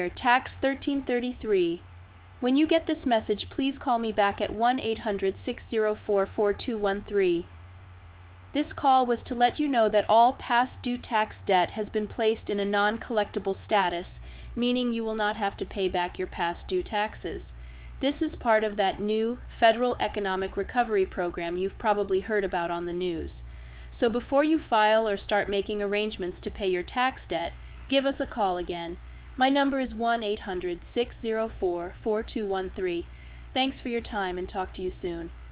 Tax 1333. When you get this message, please call me back at 1-800-604-4213. This call was to let you know that all past due tax debt has been placed in a non-collectible status, meaning you will not have to pay back your past due taxes. This is part of that new Federal Economic Recovery Program you've probably heard about on the news. So before you file or start making arrangements to pay your tax debt, give us a call again. My number is 1-800-604-4213. Thanks for your time and talk to you soon.